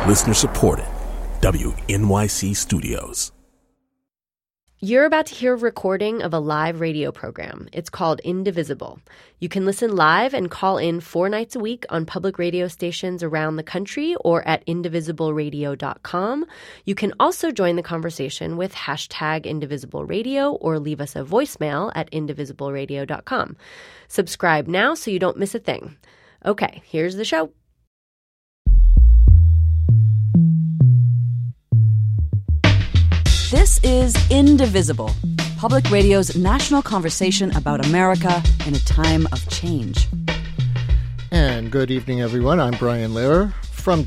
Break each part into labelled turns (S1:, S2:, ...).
S1: Listener supported. WNYC Studios.
S2: You're about to hear a recording of a live radio program. It's called Indivisible. You can listen live and call in 4 nights a week on public radio stations around the country or at indivisibleradio.com. You can also join the conversation with hashtag IndivisibleRadio or leave us a voicemail at indivisibleradio.com. Subscribe now so you don't miss a thing. Okay, here's the show.
S3: This is Indivisible, public radio's national conversation about America in a time of change.
S4: And good evening, everyone. I'm Brian Lehrer from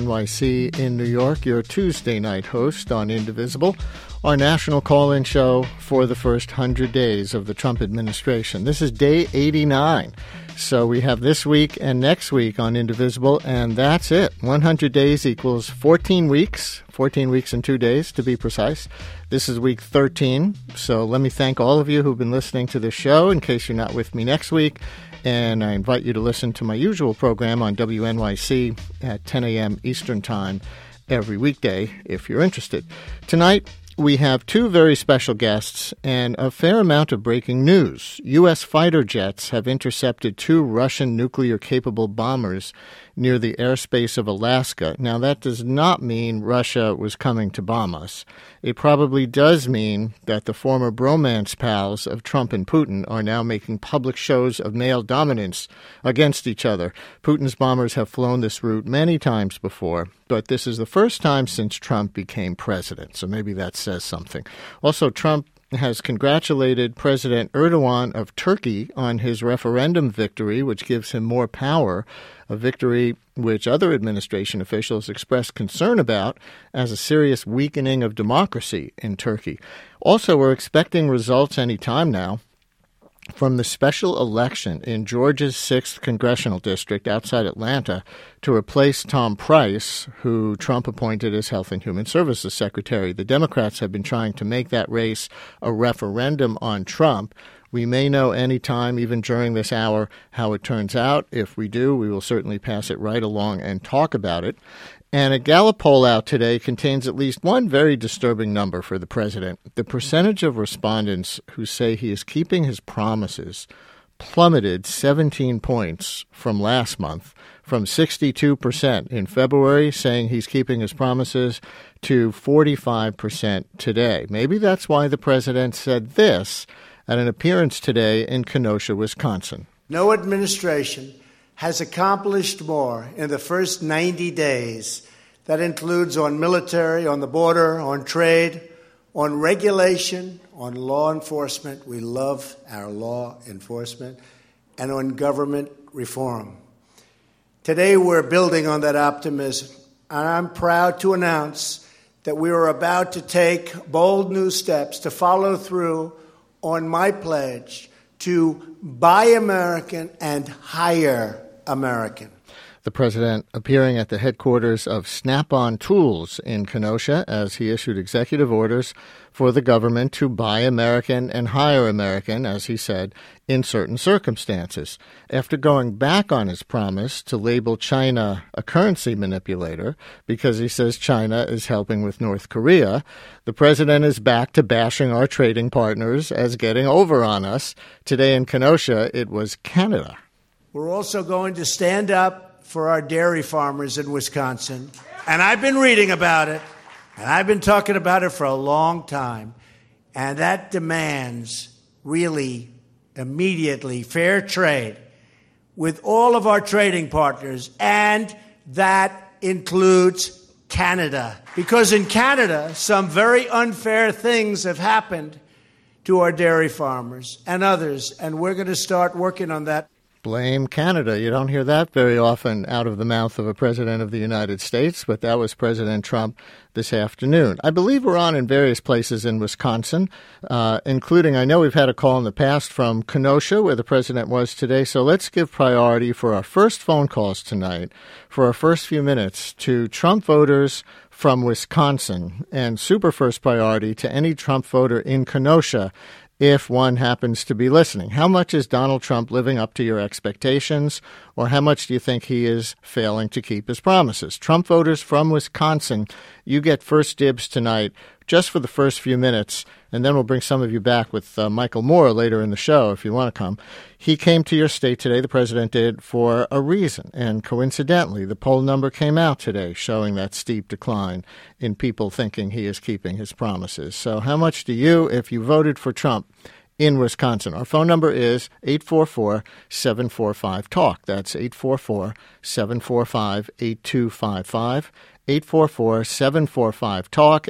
S4: WNYC in New York, your Tuesday night host on Indivisible, our national call-in show for the first 100 days of the Trump administration. This is day 89. So we have this week and next week on Indivisible, and that's it. 100 days equals 14 weeks and 2 days to be precise. This is week 13, so let me thank all of you who've been listening to this show in case you're not with me next week, and I invite you to listen to my usual program on WNYC at 10 a.m. Eastern Time every weekday if you're interested. Tonight, we have 2 very special guests and a fair amount of breaking news. U.S. fighter jets have intercepted 2 Russian nuclear-capable bombers near the airspace of Alaska. Now, that does not mean Russia was coming to bomb us. It probably does mean that the former bromance pals of Trump and Putin are now making public shows of male dominance against each other. Putin's bombers have flown this route many times before, but this is the first time since Trump became president, so maybe that says something. Also, Trump has congratulated President Erdogan of Turkey on his referendum victory, which gives him more power, a victory which other administration officials expressed concern about as a serious weakening of democracy in Turkey. Also, we're expecting results any time now from the special election in Georgia's 6th congressional district outside Atlanta to replace Tom Price, who Trump appointed as Health and Human Services Secretary. The Democrats have been trying to make that race a referendum on Trump. We may know any time, even during this hour, how it turns out. If we do, we will certainly pass it right along and talk about it. And a Gallup poll out today contains at least one very disturbing number for the president. The percentage of respondents who say he is keeping his promises plummeted 17 points from last month, from 62% in February saying he's keeping his promises to 45% today. Maybe that's why the president said this at an appearance today in Kenosha, Wisconsin.
S5: No administration has accomplished more in the first 90 days. That includes on military, on the border, on trade, on regulation, on law enforcement. We love our law enforcement, and on government reform. Today we're building on that optimism, and I'm proud to announce that we are about to take bold new steps to follow through on my pledge to buy American and hire American.
S4: The president appearing at the headquarters of Snap-on Tools in Kenosha as he issued executive orders for the government to buy American and hire American, as he said, in certain circumstances. After going back on his promise to label China a currency manipulator because he says China is helping with North Korea, the president is back to bashing our trading partners as getting over on us. Today in Kenosha, it was Canada.
S5: We're also going to stand up for our dairy farmers in Wisconsin. And I've been reading about it, and I've been talking about it for a long time. And that demands really immediately fair trade with all of our trading partners, and that includes Canada. Because in Canada, some very unfair things have happened to our dairy farmers and others, and we're going to start working on that.
S4: Blame Canada. You don't hear that very often out of the mouth of a president of the United States, but that was President Trump this afternoon. I believe we're on in various places in Wisconsin, including, I know we've had a call in the past from Kenosha, where the president was today, so let's give priority for our first phone calls tonight, for our first few minutes, to Trump voters from Wisconsin, and super first priority to any Trump voter in Kenosha if one happens to be listening. How much is Donald Trump living up to your expectations, or how much do you think he is failing to keep his promises? Trump voters from Wisconsin, you get first dibs tonight just for the first few minutes, and then we'll bring some of you back with Michael Moore later in the show if you want to come. He came to your state today, the president did, for a reason, and coincidentally, the poll number came out today showing that steep decline in people thinking he is keeping his promises. So how much do you, if you voted for Trump in Wisconsin? Our phone number is 844-745-TALK. That's 844-745-8255. 844-745-TALK,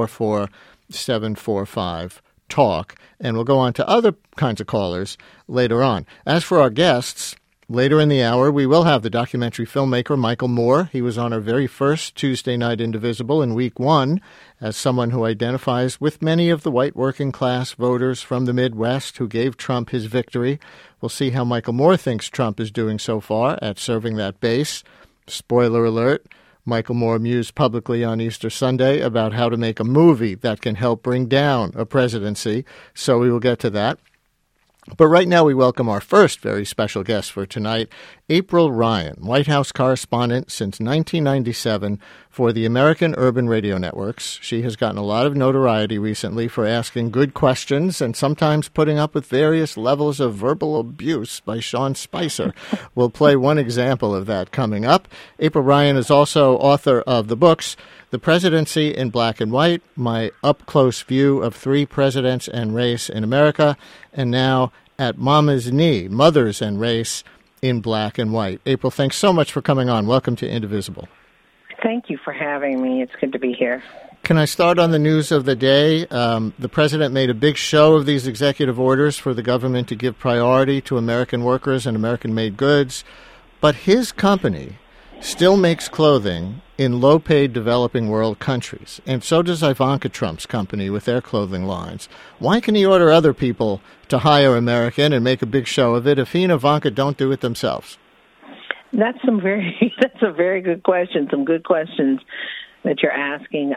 S4: 844-745-TALK. And we'll go on to other kinds of callers later on. As for our guests, later in the hour, we will have the documentary filmmaker Michael Moore. He was on our very first Tuesday Night Indivisible in week 1 as someone who identifies with many of the white working class voters from the Midwest who gave Trump his victory. We'll see how Michael Moore thinks Trump is doing so far at serving that base. Spoiler alert. Michael Moore mused publicly on Easter Sunday about how to make a movie that can help bring down a presidency, so we will get to that. But right now we welcome our first very special guest for tonight, April Ryan, White House correspondent since 1997 for the American Urban Radio Networks. She has gotten a lot of notoriety recently for asking good questions and sometimes putting up with various levels of verbal abuse by Sean Spicer. We'll play one example of that coming up. April Ryan is also author of the books The Presidency in Black and White, My Up-Close View of Three Presidents and Race in America, and now At Mama's Knee, Mothers and Race in Black and White. April, thanks so much for coming on. Welcome to Indivisible.
S6: Thank you for having me. It's good to be here.
S4: Can I start on the news of the day? The president made a big show of these executive orders for the government to give priority to American workers and American-made goods, but his company still makes clothing in low-paid developing world countries, and so does Ivanka Trump's company with their clothing lines. Why can he order other people to hire American and make a big show of it if he and Ivanka don't do it themselves?
S6: That's a very good question. Some good questions that you're asking.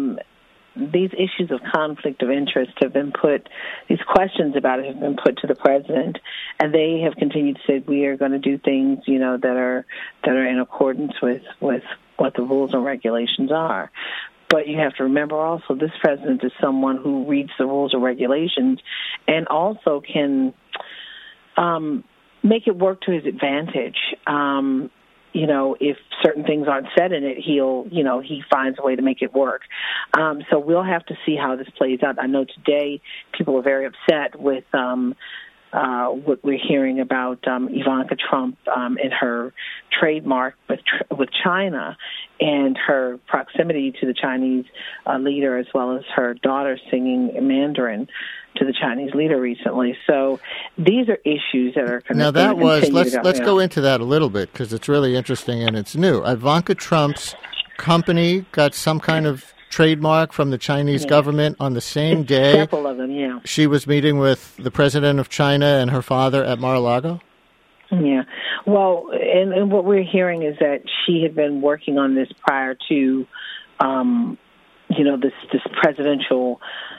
S6: These issues of conflict of interest have been put, these questions about it have been put to the president, and they have continued to say we are going to do things, that are in accordance with what the rules and regulations are. But you have to remember also this president is someone who reads the rules and regulations and also can make it work to his advantage. If certain things aren't said in it, he finds a way to make it work. So we'll have to see how this plays out. I know today people are very upset with what we're hearing about Ivanka Trump and her trademark with China and her proximity to the Chinese leader, as well as her daughter singing Mandarin to the Chinese leader recently. So these are issues that are going to
S4: let's go into that a little bit because it's really interesting and it's new. Ivanka Trump's company got some kind of trademark from the Chinese government on the same day.
S6: Several of them, yeah.
S4: She was meeting with the president of China and her father at Mar-a-Lago?
S6: Yeah. Well, and what we're hearing is that she had been working on this prior to, this presidential,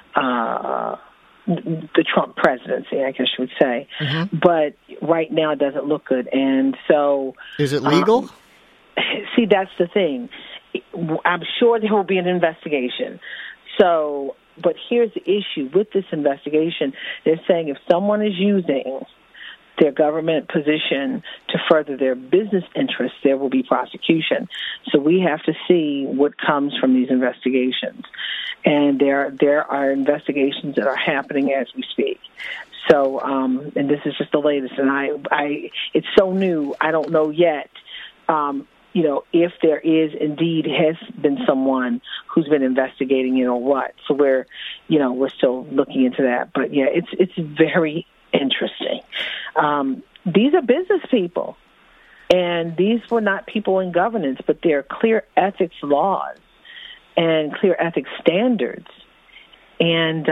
S6: the Trump presidency, I guess you would say. Mm-hmm. But right now it doesn't look good. And so... Is
S4: it legal?
S6: See, that's the thing. I'm sure there will be an investigation. So, but here's the issue with this investigation. They're saying if someone is using their government position to further their business interests, there will be prosecution. So we have to see what comes from these investigations. And there are investigations that are happening as we speak. So, and this is just the latest. And it's so new, I don't know yet. If there is indeed has been someone who's been investigating it or what. So we're still looking into that. But yeah, it's very interesting. These are business people, and these were not people in governance, but they're clear ethics laws and clear ethics standards. And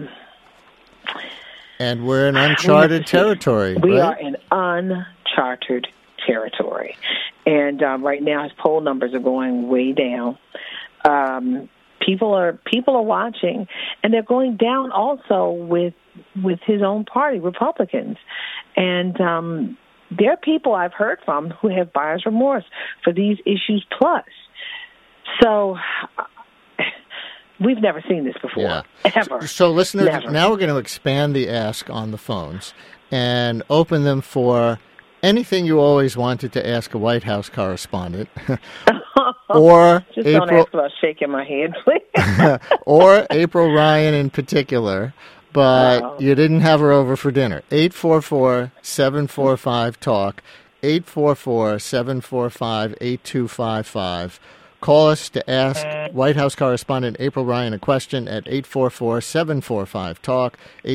S4: we're in uncharted territory.
S6: We are in uncharted territory. And right now, his poll numbers are going way down. People are watching, and they're going down also with with his own party, Republicans. And there are people I've heard from who have buyer's remorse for these issues plus. So we've never seen this before, ever.
S4: So listeners,
S6: never.
S4: Now we're going to expand the ask on the phones and open them for anything you always wanted to ask a White House correspondent. Or
S6: just
S4: April,
S6: don't ask about shaking my head, please.
S4: or April Ryan in particular, but you didn't have her over for dinner. 844-745-TALK, 844-745-8255. Call us to ask White House correspondent April Ryan a question at 844-745-TALK,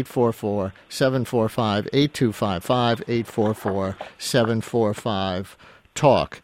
S4: 844-745-8255, 844-745-TALK.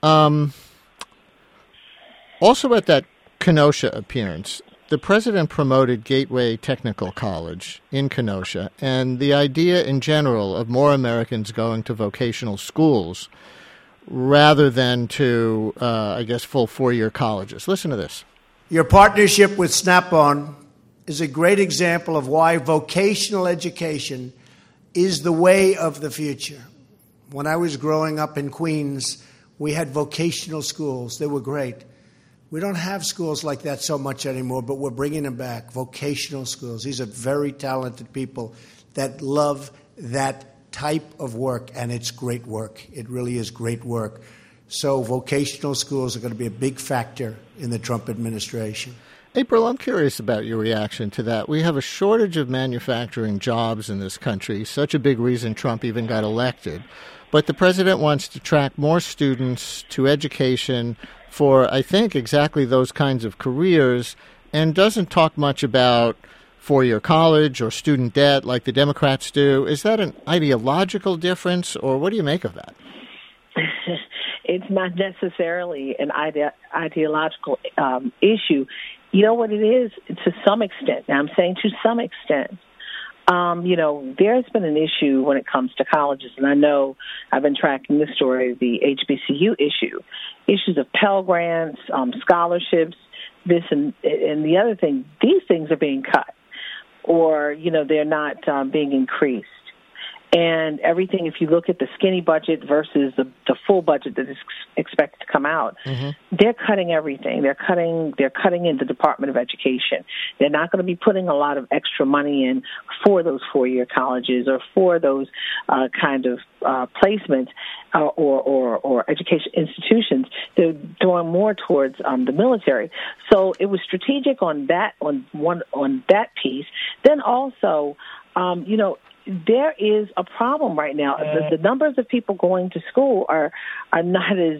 S4: Also at that Kenosha appearance, the president promoted Gateway Technical College in Kenosha and the idea in general of more Americans going to vocational schools rather than to, full four-year colleges. Listen to this.
S5: Your partnership with Snap-on is a great example of why vocational education is the way of the future. When I was growing up in Queens, we had vocational schools. They were great. We don't have schools like that so much anymore, but we're bringing them back, vocational schools. These are very talented people that love that type of work, and it's great work. It really is great work. So vocational schools are going to be a big factor in the Trump administration.
S4: April, I'm curious about your reaction to that. We have a shortage of manufacturing jobs in this country, such a big reason Trump even got elected. But the president wants to attract more students to education for, I think, exactly those kinds of careers, and doesn't talk much about four-year college or student debt like the Democrats do. Is that an ideological difference, or what do you make of that?
S6: It's not necessarily an ideological issue. You know what it is? To some extent. Now, I'm saying to some extent. There's been an issue when it comes to colleges, and I know I've been tracking this story, the HBCU issues of Pell Grants, scholarships, this and the other thing. These things are being cut, or, they're not being increased. And everything, if you look at the skinny budget versus the full budget that is expected to come out, they're cutting everything. They're cutting in the Department of Education. They're not going to be putting a lot of extra money in for those four-year colleges or for those kind of placements or education institutions. They're throwing more towards the military. So it was strategic on that piece. Then also, there is a problem right now. The numbers of people going to school are not as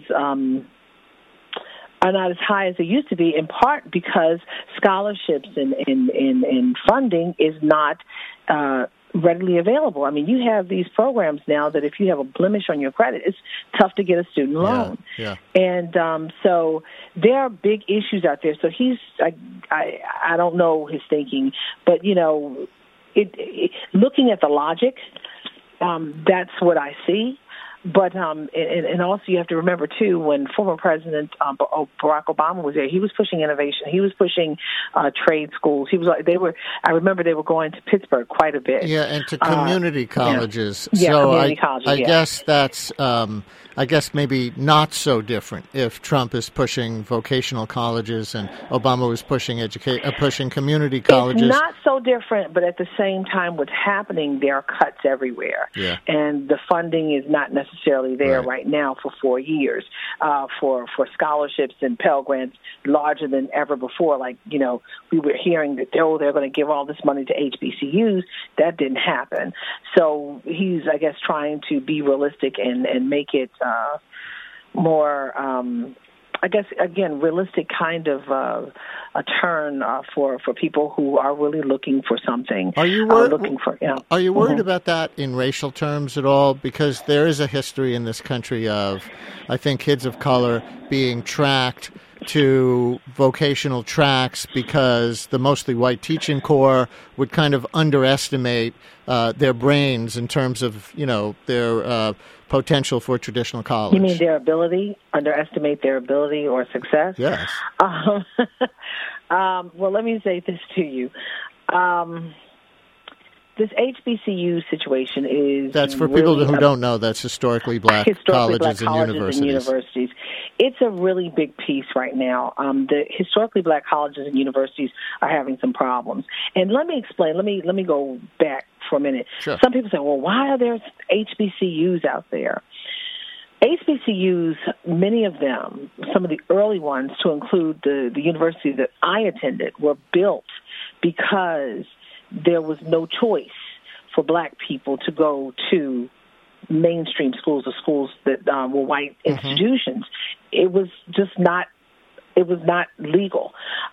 S6: high as they used to be, in part because scholarships and funding is not readily available. I mean, you have these programs now that if you have a blemish on your credit, it's tough to get a student loan.
S4: Yeah.
S6: And so there are big issues out there. So I don't know his thinking, but, looking at the logic, that's what I see. But and also you have to remember too, when former President Barack Obama was there, he was pushing innovation. He was pushing trade schools. I remember they were going to Pittsburgh quite a bit.
S4: Yeah, and to community colleges.
S6: Yeah,
S4: so
S6: community colleges.
S4: I guess that's maybe not so different if Trump is pushing vocational colleges and Obama was pushing pushing community colleges.
S6: It's not so different, but at the same time, what's happening, there are cuts everywhere.
S4: Yeah. And
S6: the funding is not necessarily there right now for 4 years for scholarships and Pell Grants larger than ever before. Like, we were hearing that they're going to give all this money to HBCUs. That didn't happen. So he's, I guess, trying to be realistic and make it more, realistic kind of a turn for people who are really looking for something.
S4: Are you worried about that in racial terms at all? Because there is a history in this country of, I think, kids of color being tracked to vocational tracks because the mostly white teaching corps would kind of underestimate their brains in terms of, their potential for traditional college.
S6: You mean their ability, underestimate their ability or success?
S4: Yes.
S6: Well, let me say this to you. this HBCU situation is...
S4: That's for
S6: really
S4: people who don't know, that's historically black colleges and universities.
S6: It's a really big piece right now. The historically black colleges and universities are having some problems. And let me explain. Let me go back for a minute.
S4: Sure.
S6: Some people say, well, why are there HBCUs out there? HBCUs, many of them, some of the early ones, to include the university that I attended, were built because there was no choice for black people to go to mainstream schools or schools that were white institutions. It was just not. It was not legal.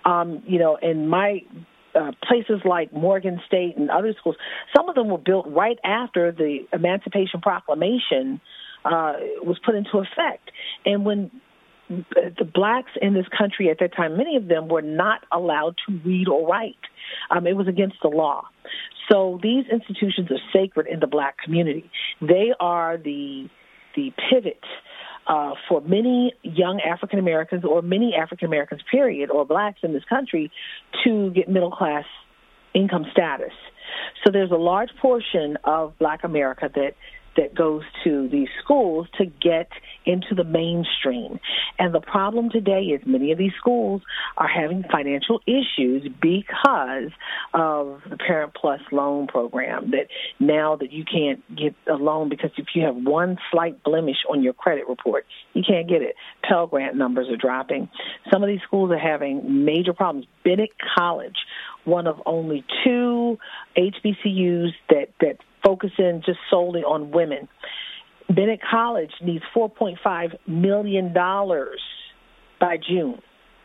S6: In my places like Morgan State and other schools, some of them were built right after the Emancipation Proclamation was put into effect. And when the blacks in this country at that time, many of them were not allowed to read or write. It was against the law. So these institutions are sacred in the black community. They are the pivot for many young African Americans, or many African Americans, period, or blacks in this country, to get middle class income status. So there's a large portion of black America that goes to these schools to get into the mainstream. And the problem today is many of these schools are having financial issues because of the Parent Plus loan program, that now that you can't get a loan because if you have one slight blemish on your credit report, you can't get it. Pell Grant numbers are dropping. Some of these schools are having major problems. Bennett College, one of only 2 HBCUs that focus in just solely on women. Bennett College needs $4.5 million by June.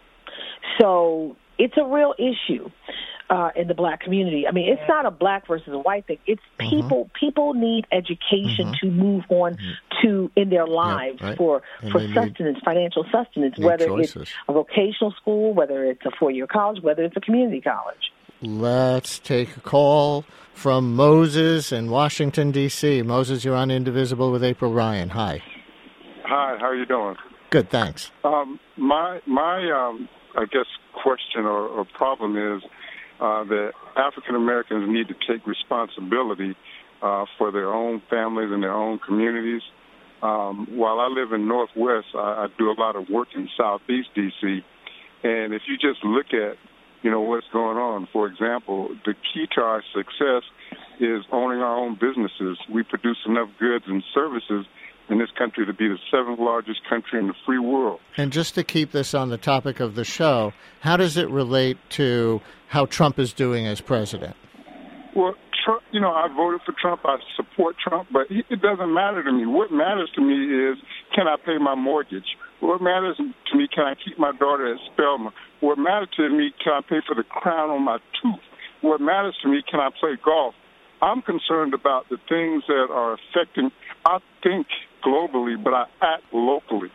S6: So it's a real issue in the black community. I mean, it's not a black versus a white thing. It's people. People need education to move on to in their lives for sustenance, financial sustenance, whether it's a vocational school, whether it's a 4-year college, whether it's a community college.
S4: Let's take a call from Moses in Washington, D.C. Moses, you're on Indivisible with April Ryan. Hi.
S7: Hi, how are you doing?
S4: Good, thanks.
S7: My I guess, question or problem is that African Americans need to take responsibility for their own families and their own communities. While I live in Northwest, I do a lot of work in Southeast D.C., and if you just look at what's going on. For example, the key to our success is owning our own businesses. We produce enough goods and services in this country to be the 7th largest country in the free world.
S4: And just to keep this on the topic of the show, how does it relate to how Trump is doing as president?
S7: Well, Trump, I voted for Trump. I support Trump, but it doesn't matter to me. What matters to me is, can I pay my mortgage? What matters to me, can I keep my daughter at Spelman? What matters to me, can I pay for the crown on my tooth? What matters to me, can I play golf? I'm concerned about the things that are affecting, I think, globally, but I act locally.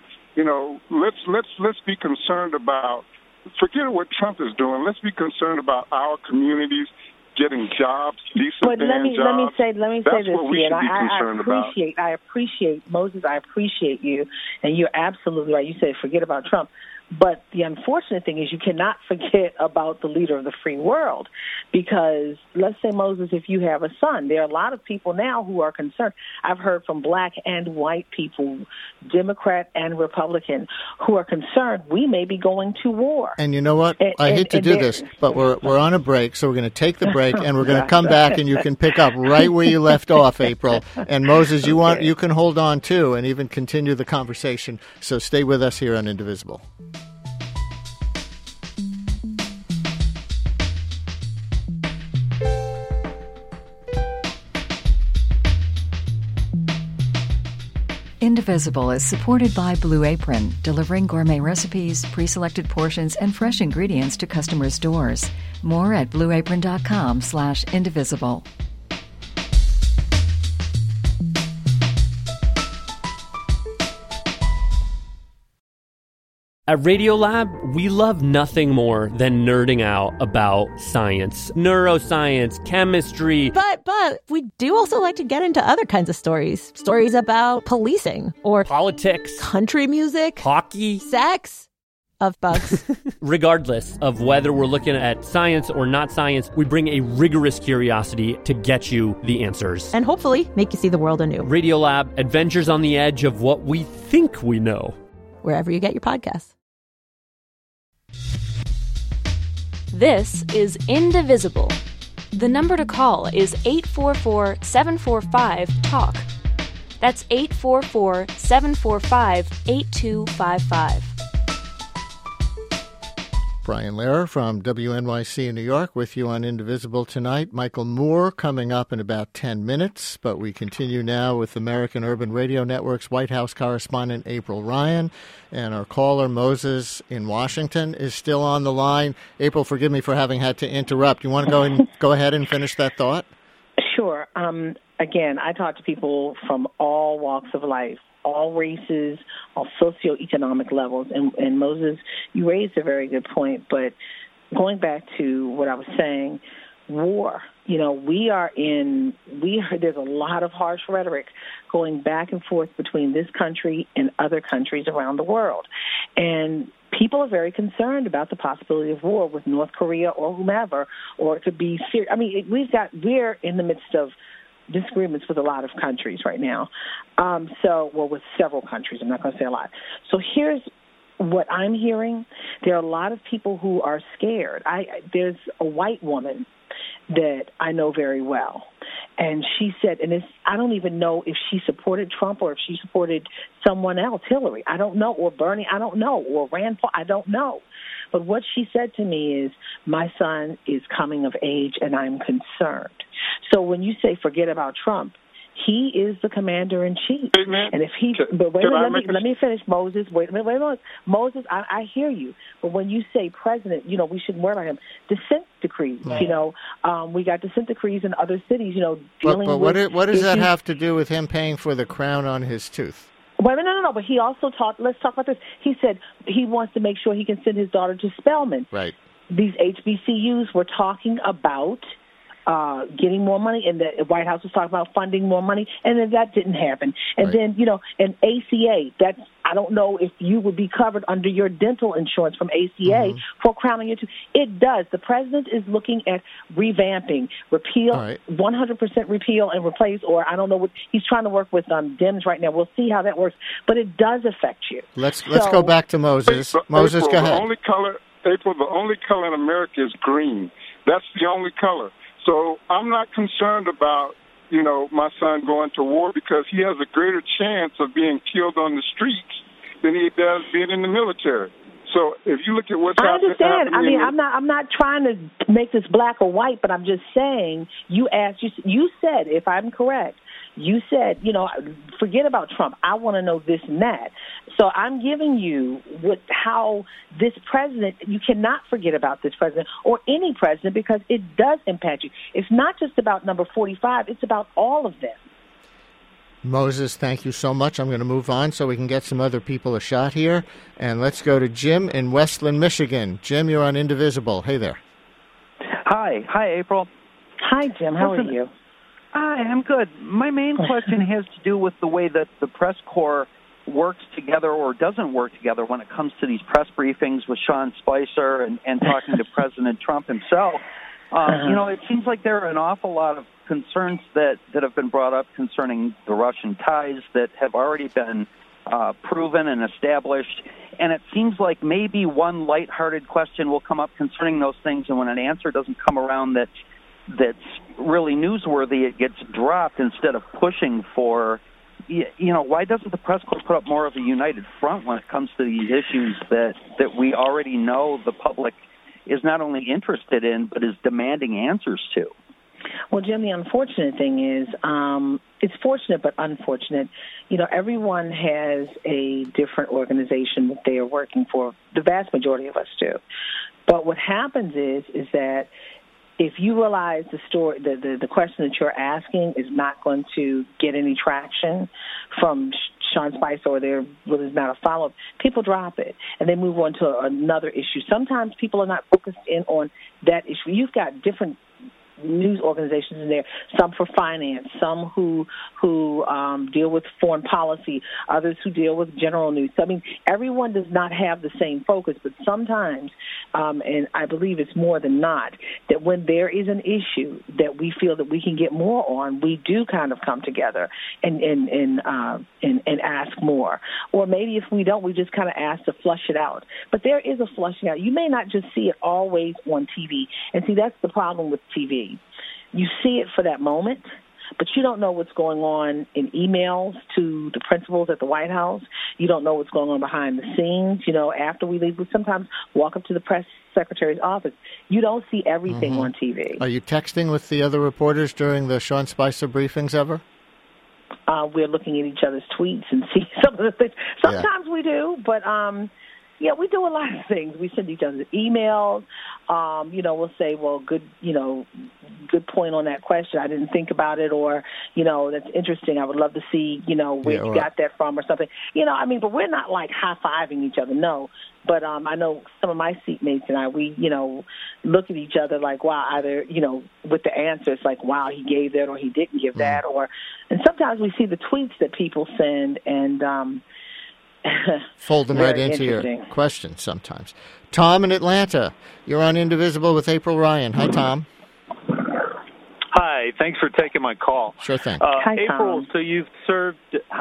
S7: Let's be concerned about, forget what Trump is doing. Let's be concerned about our communities getting jobs, decent
S6: jobs. Let me say
S7: That's
S6: this,
S7: what we should be concerned about.
S6: I appreciate, Moses, I appreciate you, and you're absolutely right. You say forget about Trump. But the unfortunate thing is you cannot forget about the leader of the free world, because let's say, Moses, if you have a son, there are a lot of people now who are concerned. I've heard from black and white people, Democrat and Republican, who are concerned we may be going to war.
S4: And you know what? I hate to do this, but we're on a break, so we're going to take the break, and we're going to come back, and you can pick up right where you left off, April. And Moses, you can hold on too, and even continue the conversation. So stay with us here on Indivisible.
S3: Indivisible is supported by Blue Apron, delivering gourmet recipes, pre-selected portions, and fresh ingredients to customers' doors. More at blueapron.com/indivisible.
S8: At Radiolab, we love nothing more than nerding out about science, neuroscience, chemistry.
S9: But we do also like to get into other kinds of stories. Stories about policing or
S8: politics,
S9: country music,
S8: hockey,
S9: sex, of bugs.
S8: Regardless of whether we're looking at science or not science, we bring a rigorous curiosity to get you the answers.
S9: And hopefully make you see the world anew.
S8: Radiolab, adventures on the edge of what we think we know.
S9: Wherever you get your podcasts.
S10: This is Indivisible. The number to call is 844-745-TALK. That's 844-745-8255.
S4: Brian Lehrer from WNYC in New York with you on Indivisible tonight. Michael Moore coming up in about 10 minutes, but we continue now with American Urban Radio Network's White House correspondent April Ryan, and our caller Moses in Washington is still on the line. April, forgive me for having had to interrupt. You want to go ahead and finish that thought?
S6: Sure. Again, I talk to people from all walks of life, all races, all socioeconomic levels. And Moses, you raised a very good point, but going back to what I was saying, war, there's a lot of harsh rhetoric going back and forth between this country and other countries around the world. And people are very concerned about the possibility of war with North Korea or whomever, or it could be Syria. I mean, we're in the midst of disagreements with a lot of countries right now. With several countries. I'm not going to say a lot. So here's what I'm hearing. There are a lot of people who are scared. There's a white woman that I know very well, and she said, I don't even know if she supported Trump or if she supported someone else, Hillary. I don't know, or Bernie. I don't know, or Rand Paul. I don't know. But what she said to me is, my son is coming of age, and I'm concerned. So when you say forget about Trump, he is the commander-in-chief.
S7: Amen.
S6: And if he, but wait a minute, let me finish, Moses. Wait a minute. Moses, I hear you. But when you say president, we shouldn't worry about him. Dissent decrees, we got dissent decrees in other cities, dealing with.
S4: But what does that have to do with him paying for the crown on his tooth?
S6: Wait, no. But he also let's talk about this. He said he wants to make sure he can send his daughter to Spelman.
S4: Right.
S6: These HBCUs were talking about getting more money, and the White House was talking about funding more money, and then that didn't happen. And
S4: right.
S6: then, and ACA, I don't know if you would be covered under your dental insurance from ACA for crowning your tooth. It does. The president is looking at revamping, repeal, 100% repeal and replace, or I don't know what, he's trying to work with Dems right now. We'll see how that works, but it does affect you.
S4: Let's go back to Moses. Moses,
S7: April,
S4: go ahead.
S7: The only color in America is green. That's the only color. So I'm not concerned about, my son going to war because he has a greater chance of being killed on the streets than he does being in the military. So if you look at what's happening...
S6: I understand. I mean, I'm not trying to make this black or white, but I'm just saying, you said, if I'm correct, you said, forget about Trump. I want to know this and that. So I'm giving you how this president, you cannot forget about this president or any president because it does impact you. It's not just about number 45. It's about all of them.
S4: Moses, thank you so much. I'm going to move on so we can get some other people a shot here. And let's go to Jim in Westland, Michigan. Jim, you're on Indivisible. Hey there.
S11: Hi, April.
S6: Hi, Jim. How are you?
S11: Hi, I'm good. My main question has to do with the way that the press corps works together or doesn't work together when it comes to these press briefings with Sean Spicer and talking to President Trump himself. It seems like there are an awful lot of concerns that have been brought up concerning the Russian ties that have already been proven and established. And it seems like maybe one lighthearted question will come up concerning those things, and when an answer doesn't come around that's really newsworthy, it gets dropped instead of pushing for, why doesn't the press corps put up more of a united front when it comes to these issues that we already know the public is not only interested in, but is demanding answers to?
S6: Well, Jim, the unfortunate thing is, it's fortunate but unfortunate. Everyone has a different organization that they are working for. The vast majority of us do. But what happens is that if you realize the story, the question that you're asking is not going to get any traction from Sean Spicer or there really is not a follow-up, people drop it and they move on to another issue. Sometimes people are not focused in on that issue. You've got different news organizations in there, some for finance, some who deal with foreign policy, others who deal with general news. So, I mean, everyone does not have the same focus, but sometimes, and I believe it's more than not, that when there is an issue that we feel that we can get more on, we do kind of come together and ask more. Or maybe if we don't, we just kind of ask to flush it out. But there is a flushing out. You may not just see it always on TV. And see, that's the problem with TV. You see it for that moment, but you don't know what's going on in emails to the principals at the White House. You don't know what's going on behind the scenes. You know, after we leave, we sometimes walk up to the press secretary's office. You don't see everything on TV.
S4: Are you texting with the other reporters during the Sean Spicer briefings ever?
S6: We're looking at each other's tweets and see some of the things. Sometimes we do, but yeah, we do a lot of things. We send each other emails. You know, we'll say, well, good point on that question. I didn't think about it, or, you know, that's interesting. I would love to see, you know, where you got that from or something. You know, I mean, but we're not like high-fiving each other, no. But I know some of my seatmates and I, we, you know, look at each other like, wow, either, you know, with the answer, it's like, wow, he gave that or he didn't give that. And sometimes we see the tweets that people send and
S4: fold them right into your question sometimes. Tom in Atlanta, you're on Indivisible with April Ryan. Hi, Tom.
S12: Hi, thanks for taking my call.
S4: Sure thing.
S6: Hi,
S12: April,
S6: Tom.
S12: so you've served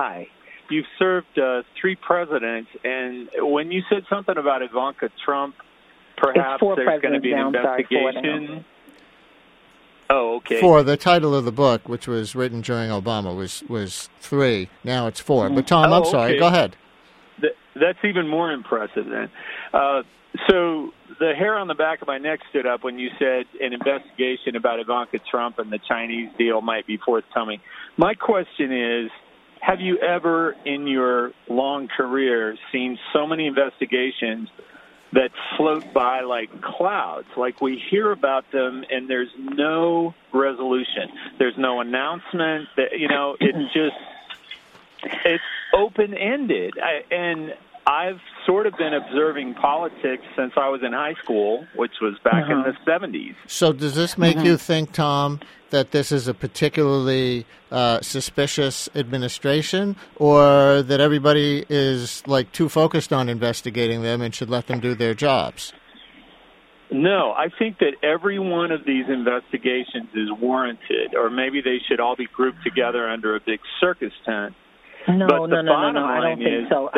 S12: 3 presidents, and when you said something about Ivanka Trump, perhaps there's going to be an investigation. Oh, okay.
S4: 4. The title of the book, which was written during Obama, was 3. Now it's 4. But Tom, I'm sorry. Go ahead.
S12: That's even more impressive then. So the hair on the back of my neck stood up when you said an investigation about Ivanka Trump and the Chinese deal might be forthcoming. My question is, have you ever in your long career seen so many investigations that float by like clouds? Like we hear about them and there's no resolution. There's no announcement. You know, it's open-ended. And I've sort of been observing politics since I was in high school, which was back in the 70s.
S4: So does this make you think, Tom, that this is a particularly suspicious administration, or that everybody is like too focused on investigating them and should let them do their jobs?
S12: No, I think that every one of these investigations is warranted, or maybe they should all be grouped together under a big circus tent.
S6: No,
S12: but the
S6: no,
S12: bottom
S6: I don't
S12: line
S6: think so.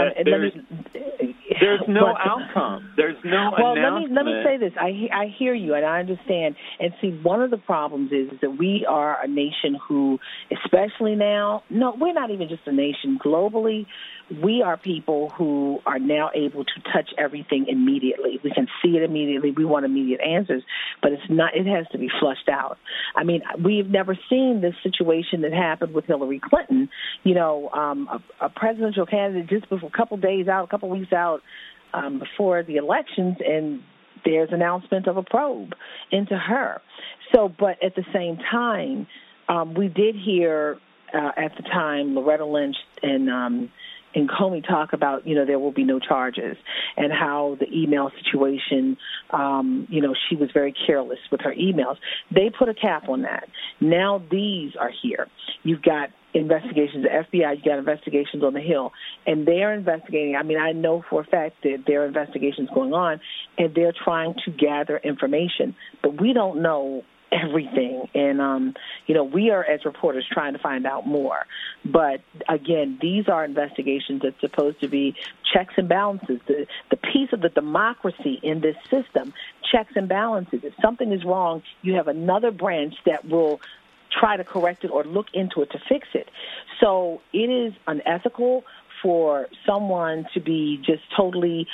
S12: There's no outcome. There's no announcement.
S6: Let me say this. I hear you, and I understand. And see, one of the problems is that we are a nation who, especially now, no, we're not even just a nation. Globally, we are people who are now able to touch everything immediately. We can see it immediately. We want immediate answers, but it's not. It has to be flushed out. I mean, we've never seen this situation that happened with Hillary Clinton. You know, a presidential candidate just before a couple weeks out before the elections, and there's announcement of a probe into her. So, but at the same time, we did hear at the time Loretta Lynch and Comey talk about, you know, there will be no charges, and how the email situation, you know, she was very careless with her emails. They put a cap on that. Now these are here. You've got investigations, the FBI, you got investigations on the Hill, and they're investigating. I mean, I know for a fact that there are investigations going on, and they're trying to gather information, but we don't know everything. And, you know, we are, as reporters, trying to find out more. But, again, these are investigations that's supposed to be checks and balances. The piece of the democracy in this system, checks and balances. If something is wrong, you have another branch that will try to correct it or look into it to fix it. So it is unethical for someone to be just totally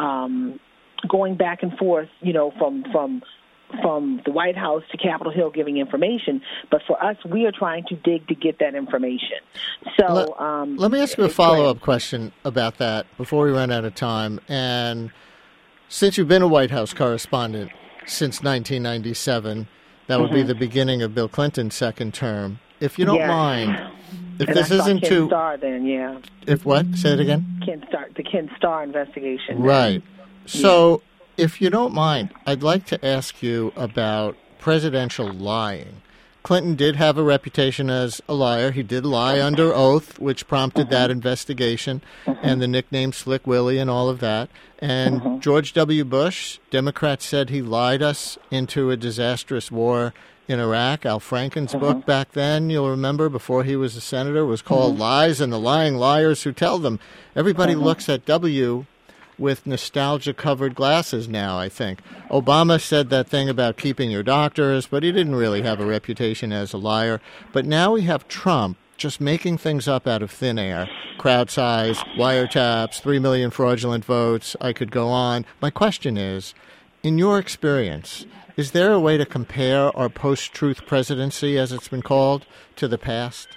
S6: going back and forth, you know, from the White House to Capitol Hill giving information. But for us, we are trying to dig to get that information. So
S4: let me ask you a follow-up question about that before we run out of time. And since you've been a White House correspondent since 1997, that would be the beginning of Bill Clinton's second term. If you don't mind, if
S6: and
S4: this isn't
S6: Ken
S4: too...
S6: Starr then, yeah.
S4: If what? Say it again?
S6: The Ken Starr investigation.
S4: Right. So... if you don't mind, I'd like to ask you about presidential lying. Clinton did have a reputation as a liar. He did lie under oath, which prompted that investigation and the nickname Slick Willie and all of that. And George W. Bush, Democrats said he lied us into a disastrous war in Iraq. Al Franken's book back then, you'll remember, before he was a senator, was called Lies and the Lying Liars Who Tell Them. Everybody looks at W with nostalgia-covered glasses now, I think. Obama said that thing about keeping your doctors, but he didn't really have a reputation as a liar. But now we have Trump just making things up out of thin air. Crowd size, wiretaps, 3 million fraudulent votes. I could go on. My question is, in your experience, is there a way to compare our post-truth presidency, as it's been called, to the past?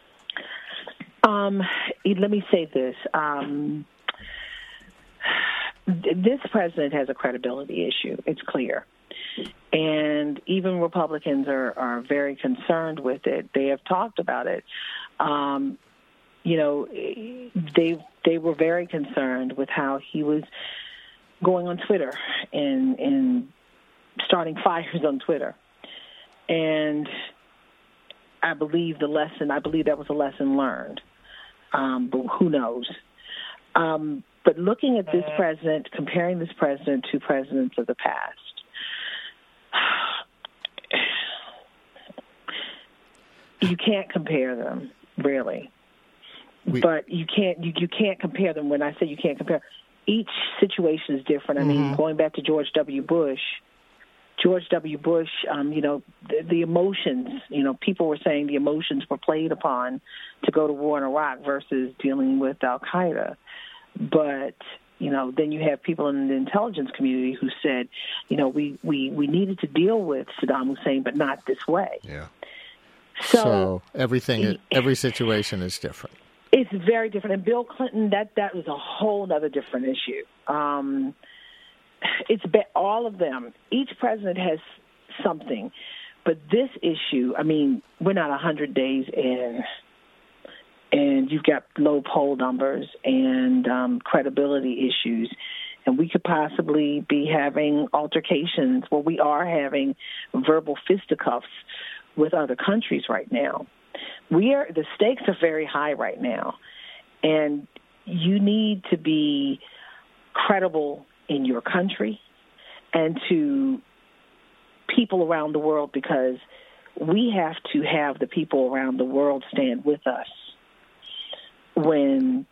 S6: Let me say this. This president has a credibility issue. It's clear. And even Republicans are very concerned with it. They have talked about it. They were very concerned with how he was going on Twitter and starting fires on Twitter. And I believe that was a lesson learned. But who knows? But looking at this president, comparing this president to presidents of the past, you can't compare them, really. But you can't compare them. When I say you can't compare, each situation is different. I mean, going back to George W. Bush, the emotions, people were saying the emotions were played upon to go to war in Iraq versus dealing with Al-Qaeda. But, then you have people in the intelligence community who said, we needed to deal with Saddam Hussein, but not this way. Yeah. So
S4: every situation is different.
S6: It's very different. And Bill Clinton, that was a whole other different issue. All of them. Each president has something. But this issue, we're not 100 days in. And you've got low poll numbers and credibility issues. And we could possibly be having altercations. Well, we are having verbal fisticuffs with other countries right now. The stakes are very high right now. And you need to be credible in your country and to people around the world, because we have to have the people around the world stand with us when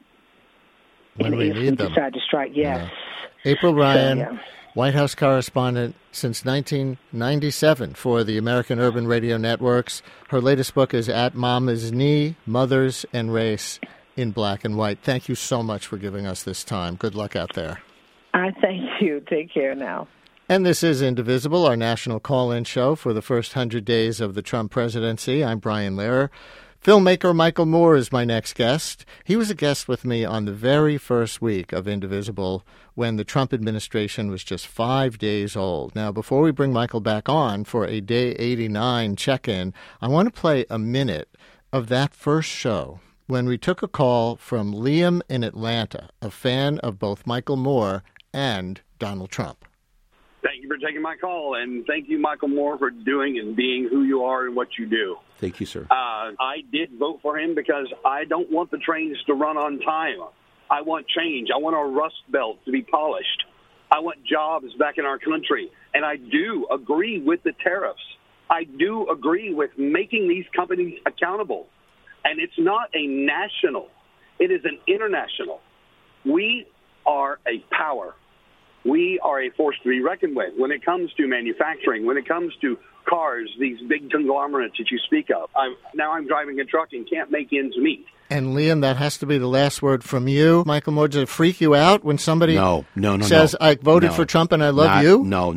S4: we need them.
S6: Decide to strike. Yes.
S4: Yeah. April Ryan, White House correspondent since 1997 for the American Urban Radio Networks. Her latest book is At Mama's Knee, Mothers and Race in Black and White. Thank you so much for giving us this time. Good luck out there.
S6: I thank you. Take care now.
S4: And this is Indivisible, our national call-in show for the first 100 days of the Trump presidency. I'm Brian Lehrer. Filmmaker Michael Moore is my next guest. He was a guest with me on the very first week of Indivisible when the Trump administration was just 5 days old. Now, before we bring Michael back on for a Day 89 check-in, I want to play a minute of that first show when we took a call from Liam in Atlanta, a fan of both Michael Moore and Donald Trump.
S13: Thank you for taking my call, and thank you, Michael Moore, for doing and being who you are and what you do.
S14: Thank you, sir.
S13: I did vote for him because I don't want the trains to run on time. I want change. I want our Rust Belt to be polished. I want jobs back in our country. And I do agree with the tariffs. I do agree with making these companies accountable. And it's not a national. It is an international. We are a power. We are a force to be reckoned with when it comes to manufacturing, when it comes to cars, these big conglomerates that you speak of. I'm driving a truck and can't make ends meet.
S4: And, Liam, that has to be the last word from you. Michael Moore, does it freak you out when somebody says, I voted for Trump and I love you?
S14: No.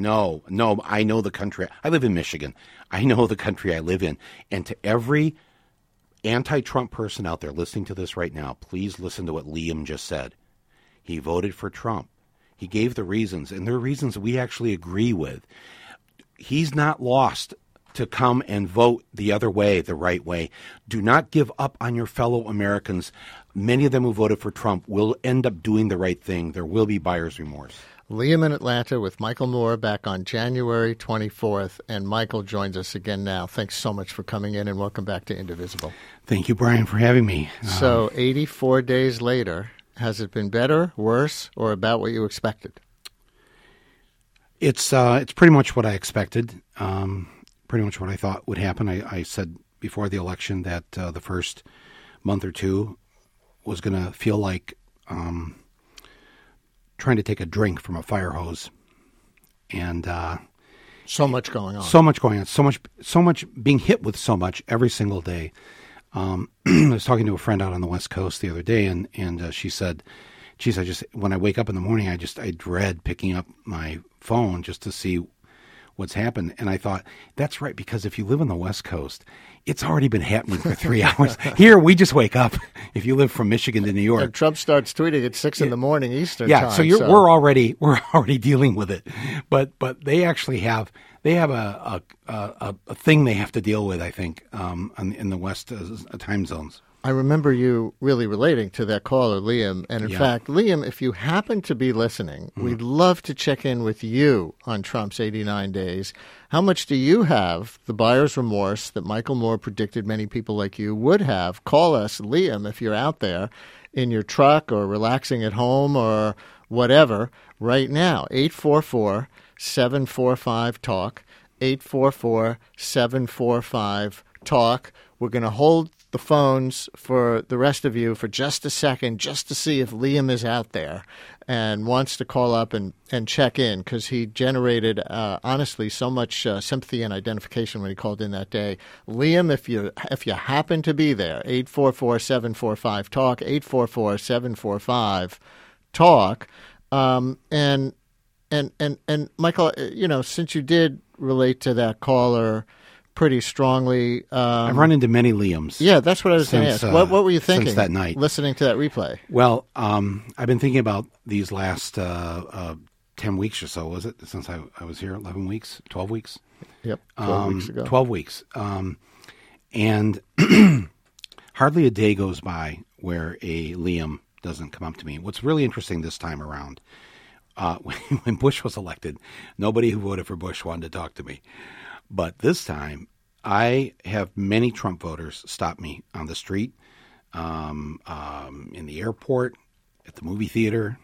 S14: I know the country. I live in Michigan. I know the country I live in. And to every anti-Trump person out there listening to this right now, please listen to what Liam just said. He voted for Trump. He gave the reasons, and they're reasons we actually agree with. He's not lost to come and vote the other way, the right way. Do not give up on your fellow Americans. many of them who voted for Trump will end up doing the right thing. There will be buyer's remorse.
S4: Liam in Atlanta with Michael Moore back on January 24th, and Michael joins us again now. Thanks so much for coming in, and welcome back to Indivisible.
S14: Thank you, Brian, for having me.
S4: So 84 days later, has it been better, worse, or about what you expected?
S14: It's pretty much what I expected, pretty much what I thought would happen. I said before the election that the first month or two was going to feel like trying to take a drink from a fire hose, and
S4: so much going on,
S14: so much being hit with so much every single day. I was talking to a friend out on the West Coast the other day, and she said, "Geez, when I wake up in the morning, I dread picking up my phone just to see what's happened." And I thought, that's right, because if you live on the West Coast, it's already been happening for 3 hours. Here, we just wake up. If you live from Michigan to New York,
S4: and Trump starts tweeting at 6 in the morning Eastern
S14: time.
S4: So
S14: we're already dealing with it. But they actually have a thing they have to deal with, I think, in the West time zones.
S4: I remember you really relating to that caller, Liam. And in fact, Liam, if you happen to be listening, we'd love to check in with you on Trump's 89 days. How much do you have the buyer's remorse that Michael Moore predicted many people like you would have? Call us, Liam, if you're out there in your truck or relaxing at home or whatever, right now. 844-745-TALK, 844-745-TALK. We're going to hold the phones for the rest of you for just a second, just to see if Liam is out there and wants to call up and check in, because he generated, honestly, so much sympathy and identification when he called in that day. Liam, if you happen to be there, 844-745-TALK, 844-745-TALK. And Michael, since you did relate to that caller pretty strongly.
S14: I've run into many Liams.
S4: Yeah, that's what I was going to ask. What were you thinking
S14: since that night,
S4: listening to that replay?
S14: Well, I've been thinking about these last 10 weeks or so, was it, since I was here, 11 weeks, 12 weeks?
S4: Yep, 12 weeks ago.
S14: 12 weeks. And hardly a day goes by where a Liam doesn't come up to me. What's really interesting this time around, when Bush was elected, nobody who voted for Bush wanted to talk to me. But this time, I have many Trump voters stop me on the street, in the airport, at the movie theater,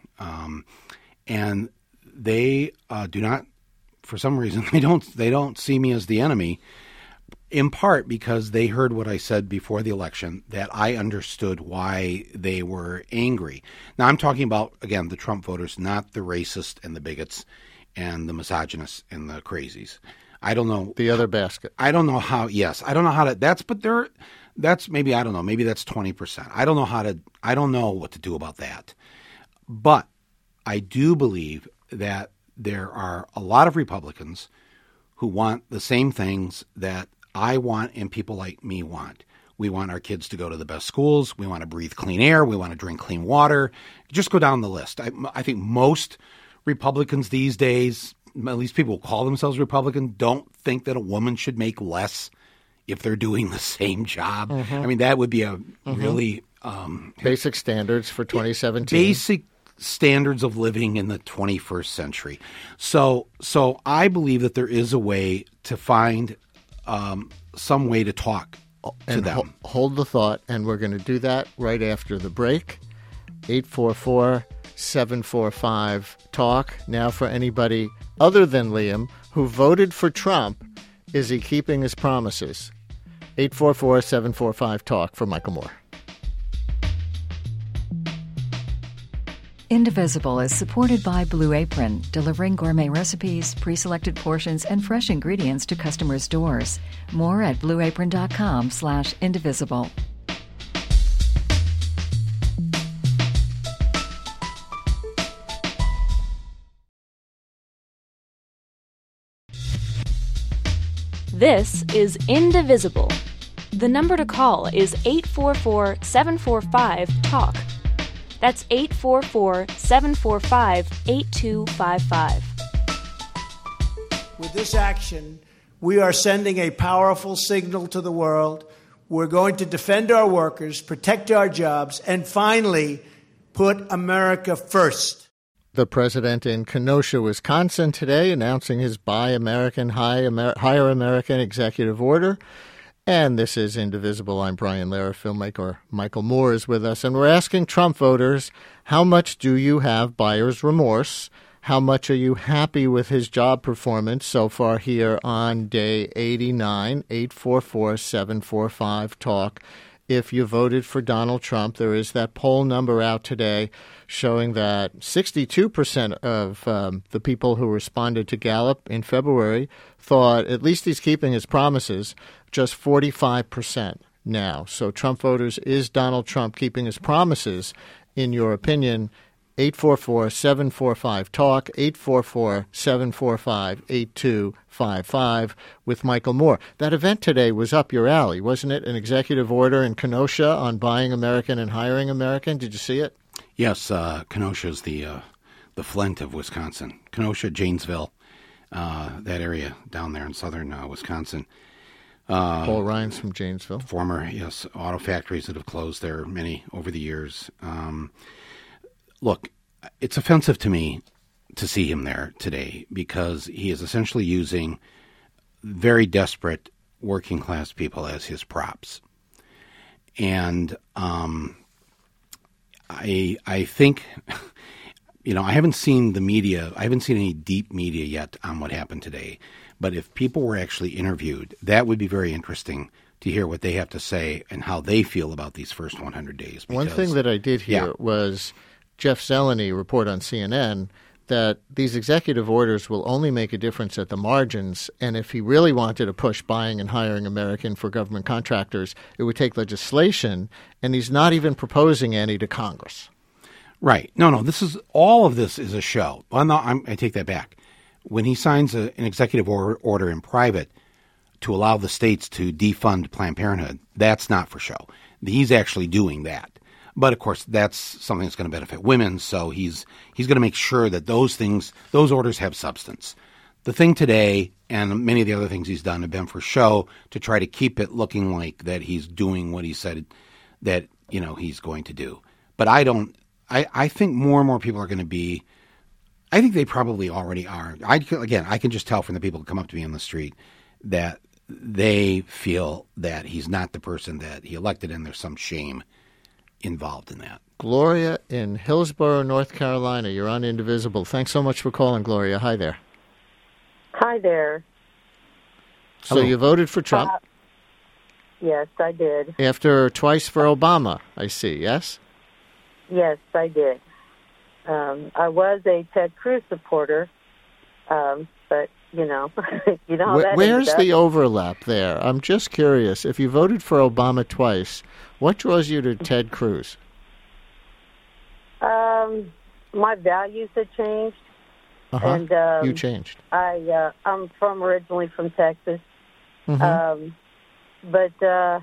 S14: and they do not, for some reason, they don't see me as the enemy. In part because they heard what I said before the election, that I understood why they were angry. Now, I'm talking about, again, the Trump voters, not the racist and the bigots and the misogynists and the crazies. I don't know.
S4: The other basket.
S14: I don't know how, yes. I don't know how to, maybe, I don't know, maybe that's 20%. I don't know what to do about that. But I do believe that there are a lot of Republicans who want the same things that I want and people like me want. We want our kids to go to the best schools. We want to breathe clean air. We want to drink clean water. Just go down the list. I think most Republicans these days, at least people who call themselves Republican, don't think that a woman should make less if they're doing the same job. Mm-hmm. I mean, that would be a really...
S4: basic standards for 2017.
S14: Basic standards of living in the 21st century. So I believe that there is a way to find some way to talk to them.
S4: Hold the thought, and we're going to do that right after the break. 844-745-TALK. Now, for anybody other than Liam who voted for Trump, is he keeping his promises? 844-745-TALK for Michael Moore.
S3: Indivisible is supported by Blue Apron, delivering gourmet recipes, pre-selected portions, and fresh ingredients to customers' doors. More at blueapron.com/indivisible.
S10: This is Indivisible. The number to call is 844-745-TALK. That's 844-745-8255.
S5: With this action, we are sending a powerful signal to the world. We're going to defend our workers, protect our jobs, and finally put America first.
S4: The president in Kenosha, Wisconsin today announcing his Buy American, Hire American executive order. And this is Indivisible. I'm Brian Lehrer. Filmmaker Michael Moore is with us. And we're asking Trump voters, how much do you have buyer's remorse? How much are you happy with his job performance so far here on day 89? 844-745-TALK. If you voted for Donald Trump, there is that poll number out today showing that 62% of the people who responded to Gallup in February thought at least he's keeping his promises, just 45% now. So Trump voters, is Donald Trump keeping his promises, in your opinion? 844-745-TALK, 844-745-8255 with Michael Moore. That event today was up your alley, wasn't it? An executive order in Kenosha on buying American and hiring American. Did you see it?
S14: Yes, Kenosha's the Flint of Wisconsin. Kenosha, Janesville, that area down there in southern Wisconsin.
S4: Paul Ryan's from Janesville.
S14: Former, yes, auto factories that have closed there, many over the years. Look, it's offensive to me to see him there today because he is essentially using very desperate working class people as his props. And I think, I haven't seen the media, I haven't seen any deep media yet on what happened today. But if people were actually interviewed, that would be very interesting to hear what they have to say and how they feel about these first 100 days.
S4: One thing that I did hear was Jeff Zeleny report on CNN that these executive orders will only make a difference at the margins, and if he really wanted to push buying and hiring American for government contractors, it would take legislation, and he's not even proposing any to Congress.
S14: Right. No, all of this is a show. Well, no, I take that back. When he signs an executive order in private to allow the states to defund Planned Parenthood, that's not for show. He's actually doing that. But, of course, that's something that's going to benefit women, so he's going to make sure that those orders have substance. The thing today and many of the other things he's done have been for show to try to keep it looking like that he's doing what he said that, he's going to do. But I think more and more people are going to be – I think they probably already are. I can just tell from the people who come up to me on the street that they feel that he's not the person that he elected and there's some shame involved in that.
S4: Gloria in Hillsborough, North Carolina. You're on Indivisible. Thanks so much for calling, Gloria. Hi there.
S15: Hi there.
S4: So you voted for Trump?
S15: Yes, I did.
S4: After twice for Obama, I see, yes?
S15: Yes, I did. I was a Ted Cruz supporter, but, you know how that
S4: Where's the overlap there? I'm just curious. If you voted for Obama twice, what draws you to Ted Cruz?
S15: My values had changed. And
S4: you changed.
S15: I'm originally from Texas.
S4: Mm-hmm.
S15: But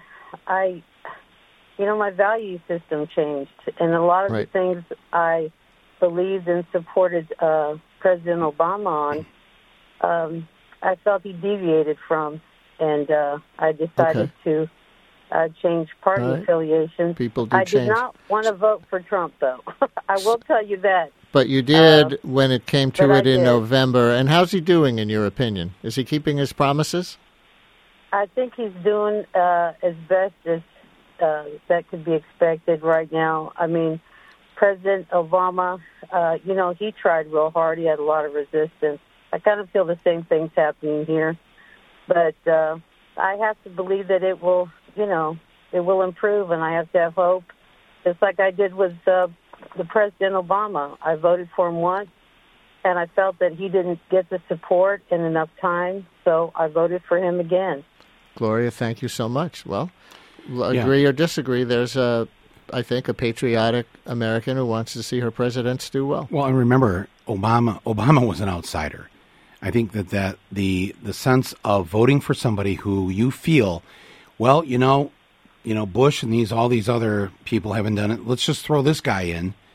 S15: my value system changed. And a lot of the things I believed and supported President Obama on, I felt he deviated from. And I decided to change party affiliations.
S4: People do change.
S15: I did not want to vote for Trump, though. I will tell you that.
S4: But you did when it came to it in November. And how's he doing, in your opinion? Is he keeping his promises?
S15: I think he's doing as best as that could be expected right now. I mean, President Obama, he tried real hard. He had a lot of resistance. I kind of feel the same thing's happening here. But I have to believe that it will, it will improve, and I have to have hope. Just like I did with the President Obama. I voted for him once, and I felt that he didn't get the support in enough time, so I voted for him again.
S4: Gloria, thank you so much. Well, agree or disagree, there's, I think, a patriotic American who wants to see her presidents do well.
S14: Well, and remember, Obama was an outsider. I think that the sense of voting for somebody who you feel, well, Bush and all these other people haven't done it. Let's just throw this guy in,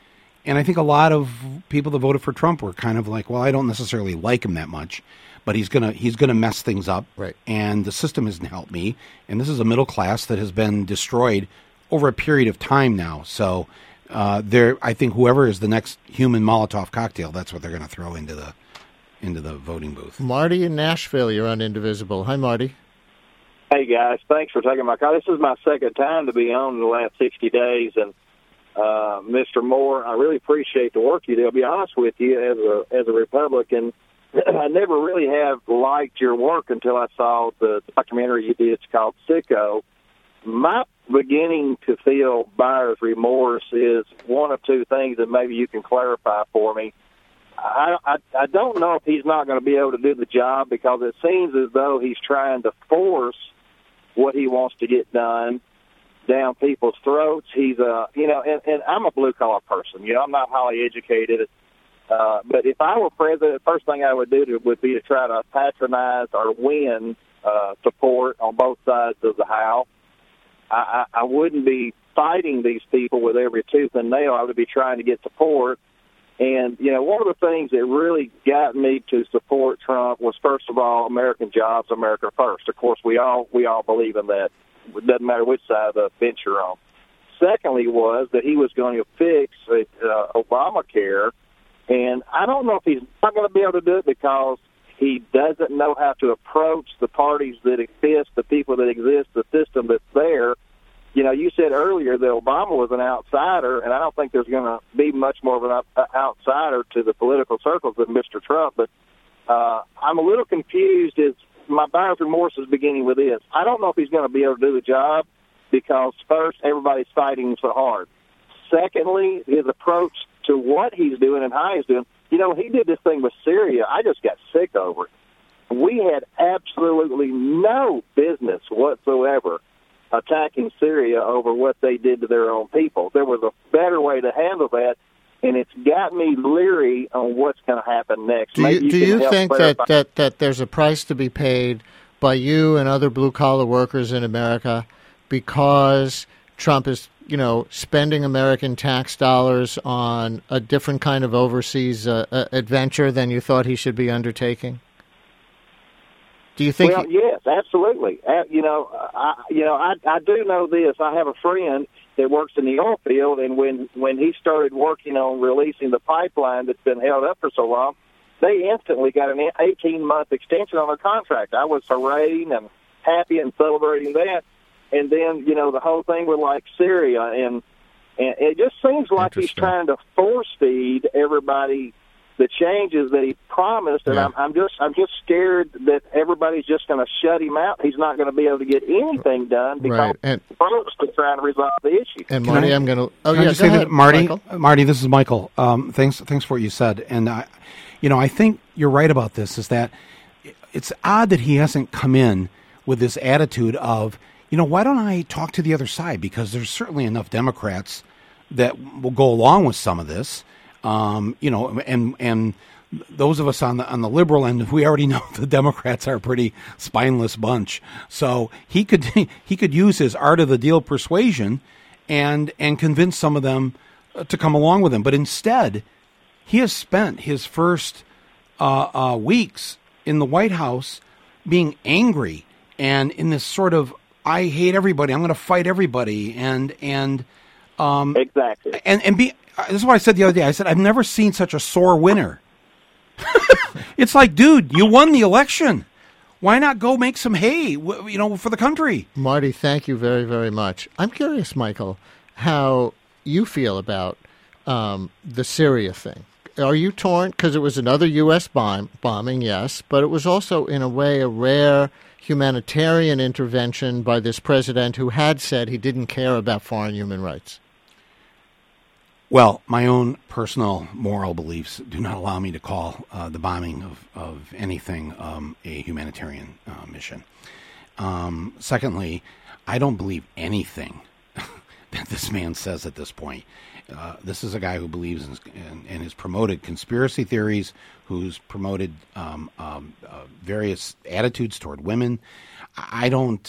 S14: And I think a lot of people that voted for Trump were kind of like, well, I don't necessarily like him that much, but he's gonna mess things up.
S4: Right.
S14: And the system hasn't helped me. And this is a middle class that has been destroyed over a period of time now. So I think whoever is the next human Molotov cocktail, that's what they're going to throw into the voting booth.
S4: Marty in Nashville, you're on Indivisible. Hi, Marty.
S16: Hey, guys. Thanks for taking my call. This is my second time to be on in the last 60 days. And, Mr. Moore, I really appreciate the work you do. I'll be honest with you, as a Republican, I never really have liked your work until I saw the documentary you did. It's called Sicko. My beginning to feel buyer's remorse is one of two things that maybe you can clarify for me. I don't know if he's not going to be able to do the job because it seems as though he's trying to force what he wants to get done down people's throats. He's and I'm a blue collar person. I'm not highly educated, but if I were president, the first thing I would do would be to try to patronize or win support on both sides of the House. I wouldn't be fighting these people with every tooth and nail. I would be trying to get support. And, one of the things that really got me to support Trump was, first of all, American jobs, America first. Of course, we all believe in that. It doesn't matter which side of the bench you're on. Secondly was that he was going to fix Obamacare. And I don't know if he's not going to be able to do it because he doesn't know how to approach the parties that exist, the people that exist, the system that's there. You said earlier that Obama was an outsider, and I don't think there's going to be much more of an outsider to the political circles than Mr. Trump. But I'm a little confused. My buyer's remorse is beginning with this. I don't know if he's going to be able to do the job because, first, everybody's fighting so hard. Secondly, his approach to what he's doing and how he's doing. He did this thing with Syria. I just got sick over it. We had absolutely no business whatsoever attacking Syria over what they did to their own people. There was a better way to handle that, and it's got me leery on what's going to happen next.
S4: Do you think that there's a price to be paid by you and other blue-collar workers in America because Trump is, spending American tax dollars on a different kind of overseas adventure than you thought he should be undertaking? Do you think?
S16: Well, yes, absolutely. I do know this. I have a friend that works in the oil field, and when he started working on releasing the pipeline that's been held up for so long, they instantly got an 18-month extension on their contract. I was hurraying and happy and celebrating that. And then, the whole thing with Syria, and it just seems like he's trying to force feed everybody the changes that he promised, and I'm just scared that everybody's just going to shut him out. He's not going to be able to get anything done because folks are trying to resolve the issue.
S4: And Marty, I'm going to.
S14: Oh yeah, go ahead, Marty, this is Michael. Thanks for what you said, and I think you're right about this. Is that it's odd that he hasn't come in with this attitude of, why don't I talk to the other side? Because there's certainly enough Democrats that will go along with some of this. And those of us on the liberal end, we already know the Democrats are a pretty spineless bunch. So he could use his art of the deal persuasion and convince some of them to come along with him. But instead, he has spent his first weeks in the White House being angry and in this sort of, I hate everybody, I'm going to fight everybody, and
S16: exactly,
S14: and be. This is what I said the other day. I said, I've never seen such a sore winner. It's like, dude, you won the election. Why not go make some hay, for the country?
S4: Marty, thank you very, very much. I'm curious, Michael, how you feel about the Syria thing. Are you torn? Because it was another U.S. bombing, yes, but it was also, in a way, a rare humanitarian intervention by this president who had said he didn't care about foreign human rights.
S14: Well, my own personal moral beliefs do not allow me to call the bombing of anything a humanitarian mission. Secondly, I don't believe anything that this man says at this point. This is a guy who believes and has promoted conspiracy theories, who's promoted various attitudes toward women.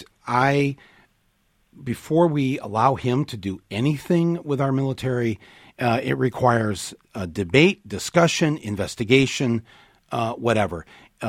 S14: Before we allow him to do anything with our military, It requires debate, discussion, investigation, whatever.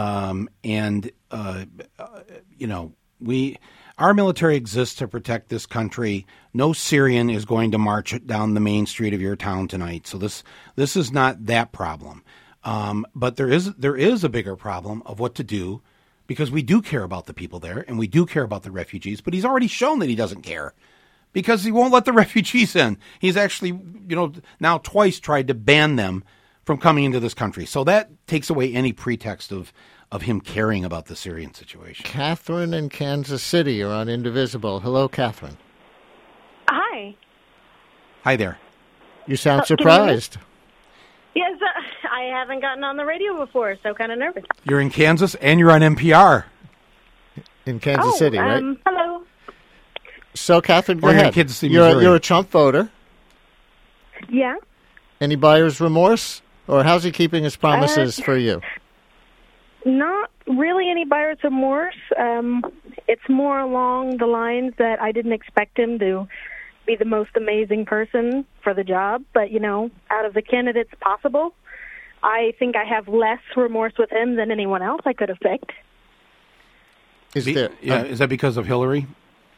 S14: Our military exists to protect this country. No Syrian is going to march down the main street of your town tonight. So this is not that problem. But there is a bigger problem of what to do, because we do care about the people there and we do care about the refugees. But he's already shown that he doesn't care, because he won't let the refugees in. He's actually, now twice tried to ban them from coming into this country. So that takes away any pretext of him caring about the Syrian situation.
S4: Catherine in Kansas City, you're on Indivisible. Hello, Catherine.
S17: Hi.
S14: Hi there.
S4: You sound surprised.
S17: Yes, I haven't gotten on the radio before, so kind of nervous.
S14: You're in Kansas and you're on NPR.
S4: In Kansas City, right?
S17: Hello.
S4: So, Catherine, go
S14: Or you're in
S4: ahead.
S14: Kansas City, Missouri.
S4: You're a Trump voter.
S17: Yeah.
S4: Any buyer's remorse? Or how's he keeping his promises for you?
S17: Not really any buyer's remorse. It's more along the lines that I didn't expect him to be the most amazing person for the job. But, out of the candidates possible, I think I have less remorse with him than anyone else I could have picked.
S14: Is that because of Hillary?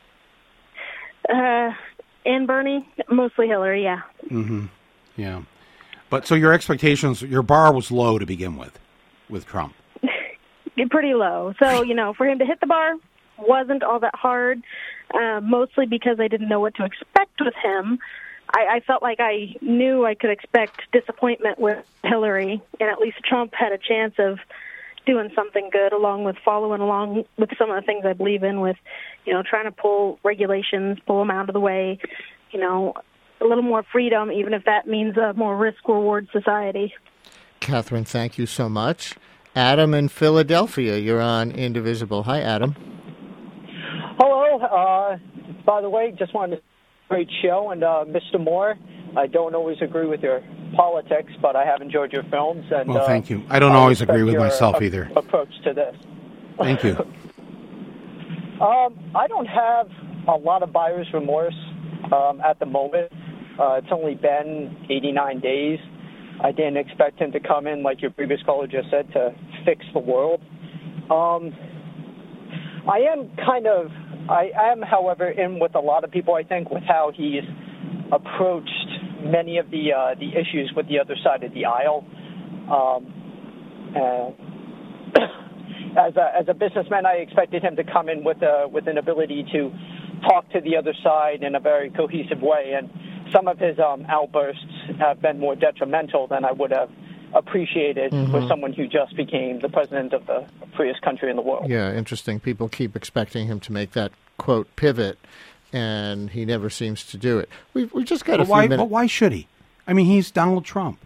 S17: And Bernie, mostly Hillary, yeah.
S14: Mm-hmm. Yeah. But so your expectations, your bar was low to begin with Trump.
S17: Pretty low. So, for him to hit the bar wasn't all that hard, mostly because I didn't know what to expect with him. I felt like I knew I could expect disappointment with Hillary, and at least Trump had a chance of doing something good, along with following along with some of the things I believe in, with, trying to pull regulations, pull them out of the way, a little more freedom, even if that means a more risk-reward society.
S4: Catherine, thank you so much. Adam in Philadelphia, you're on Indivisible. Hi, Adam.
S18: Hello. By the way, just wanted to great show, and Mr. Moore, I don't always agree with your politics, but I have enjoyed your films. And
S14: well, thank you. I don't always agree with myself either.
S18: Approach to this.
S14: Thank you.
S18: I don't have a lot of buyer's remorse at the moment. It's only been 89 days. I didn't expect him to come in, like your previous caller just said, to fix the world. I am, however, in with a lot of people, I think, with how he's approached many of the issues with the other side of the aisle. As a businessman, I expected him to come in with an ability to talk to the other side in a very cohesive way, and some of his outbursts have been more detrimental than I would have appreciated for someone who just became the president of the freest country in the world.
S4: Yeah, interesting. People keep expecting him to make that, quote, pivot, and he never seems to do it. We've just got a few minutes.
S14: But why should he? I mean, he's Donald Trump,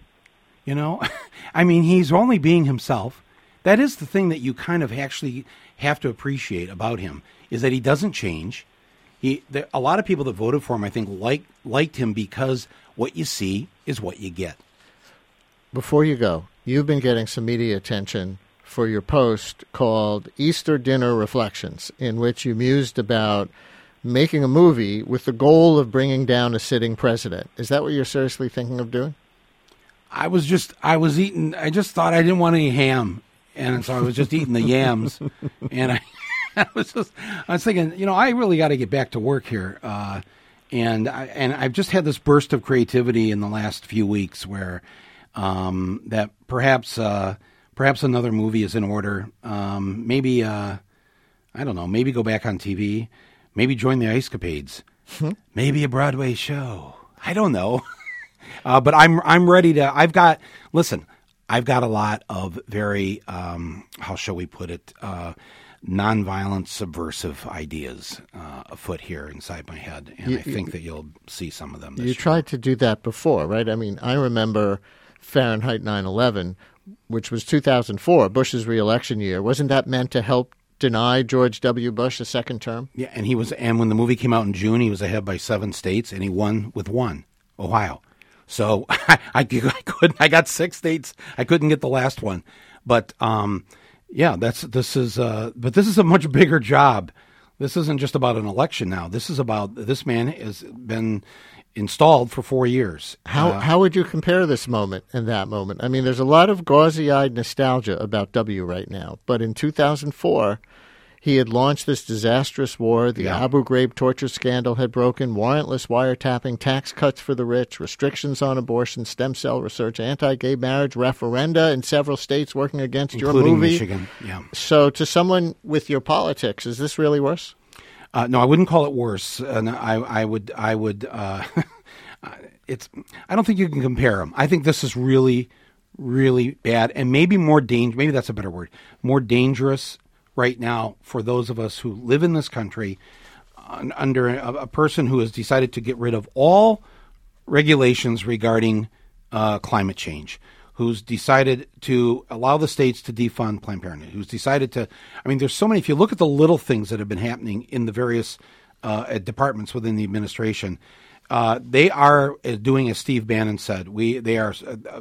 S14: I mean, he's only being himself. That is the thing that you kind of actually have to appreciate about him, is that he doesn't change. A lot of people that voted for him, I think, liked him because what you see is what you get.
S4: Before you go, you've been getting some media attention for your post called Easter Dinner Reflections, in which you mused about making a movie with the goal of bringing down a sitting president. Is that what you're seriously thinking of doing? I just thought I didn't want any ham, and so I was just eating the yams, and I was thinking, I really got to get back to work here, and I've just had this burst of creativity in the last few weeks where that perhaps another movie is in order. Maybe I don't know. Maybe go back on TV. Maybe join the Ice Capades. Maybe a Broadway show. I don't know. But I'm ready to. I've got a lot of very how shall we put it, nonviolent, subversive ideas afoot here inside my head, and I think that you'll see some of them. You tried to do that before, right? I mean, I remember Fahrenheit 9/11, which was 2004, Bush's re-election year. Wasn't that meant to help deny George W. Bush a second term? Yeah, and when the movie came out in June, he was ahead by 7 states, and he won with one, Ohio. So I got 6 states. I couldn't get the last one, but this is a much bigger job. This isn't just about an election now. This is about, this man has been
S14: installed for 4 years.
S4: How would you compare this moment and that moment? I mean, there's a lot of gauzy-eyed nostalgia about W right now, but in 2004, he had launched this disastrous war. The Abu Ghraib torture scandal had broken, warrantless wiretapping, tax cuts for the rich, restrictions on abortion, stem cell research, anti-gay marriage, referenda in several states working against
S14: including
S4: your movie.
S14: Michigan. Yeah.
S4: So to someone with your politics, is this really worse?
S14: No, I wouldn't call it worse. And I would. It's. I don't think you can compare them. I think this is really, really bad, and maybe more dangerous. Maybe that's a better word. More dangerous right now for those of us who live in this country under a person who has decided to get rid of all regulations regarding climate change, who's decided to allow the states to defund Planned Parenthood, who's decided to, I mean, there's so many, if you look at the little things that have been happening in the various departments within the administration, they are doing, as Steve Bannon said, they are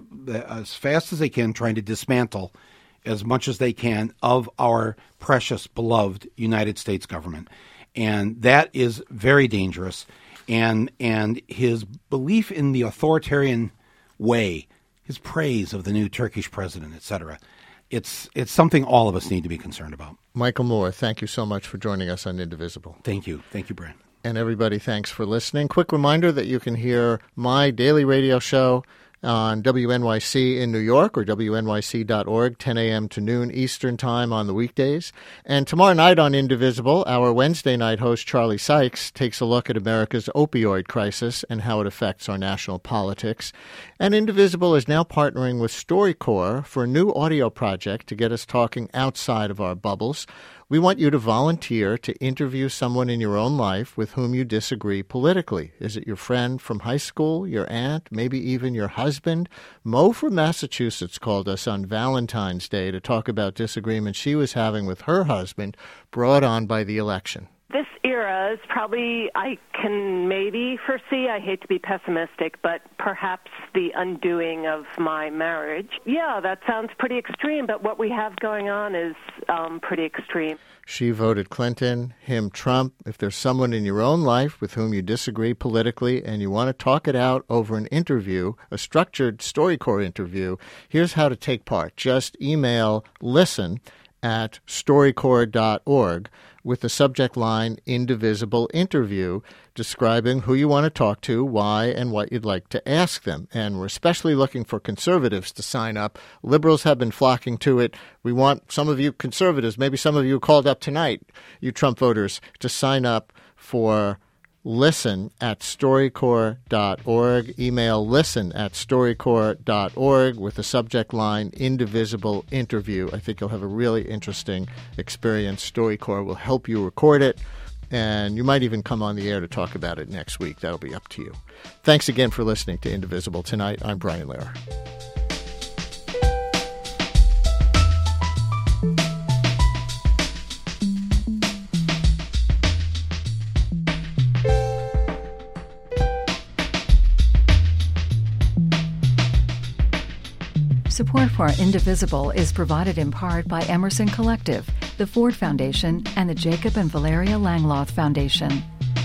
S14: as fast as they can trying to dismantle as much as they can of our precious, beloved United States government. And that is very dangerous. And his belief in the authoritarian way, his praise of the new Turkish president, etc., it's something all of us need to be concerned about.
S4: Michael Moore, thank you so much for joining us on Indivisible.
S14: Thank you. Thank you, Brian.
S4: And everybody, thanks for listening. Quick reminder that you can hear my daily radio show on WNYC in New York or WNYC.org, 10 a.m. to noon Eastern Time on the weekdays. And tomorrow night on Indivisible, our Wednesday night host, Charlie Sykes, takes a look at America's opioid crisis and how it affects our national politics. And Indivisible is now partnering with StoryCorps for a new audio project to get us talking outside of our bubbles. We want you to volunteer to interview someone in your own life with whom you disagree politically. Is it your friend from high school, your aunt, maybe even your husband? Mo from Massachusetts called us on Valentine's Day to talk about disagreements she was having with her husband, brought on by the election.
S19: This era is probably, I can maybe foresee, I hate to be pessimistic, but perhaps the undoing of my marriage. Yeah, that sounds pretty extreme, but what we have going on is pretty extreme.
S4: She voted Clinton, him Trump. If there's someone in your own life with whom you disagree politically and you want to talk it out over an interview, a structured StoryCorps interview, here's how to take part. Just email listen@storycorps.org with the subject line Indivisible Interview, describing who you want to talk to, why, and what you'd like to ask them. And we're especially looking for conservatives to sign up. Liberals have been flocking to it. We want some of you conservatives, maybe some of you called up tonight, you Trump voters, to sign up for listen@storycorps.org. Email listen@storycorps.org with the subject line Indivisible Interview. I think you'll have a really interesting experience. StoryCorps will help you record it, and you might even come on the air to talk about it next week. That'll be up to you. Thanks again for listening to Indivisible tonight. I'm Brian Lehrer.
S3: Support for Indivisible is provided in part by Emerson Collective, the Ford Foundation, and the Jacob and Valeria Langloth Foundation.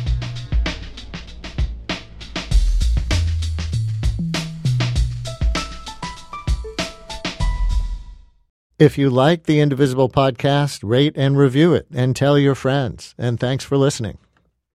S4: If you like the Indivisible podcast, rate and review it and tell your friends. And thanks for listening.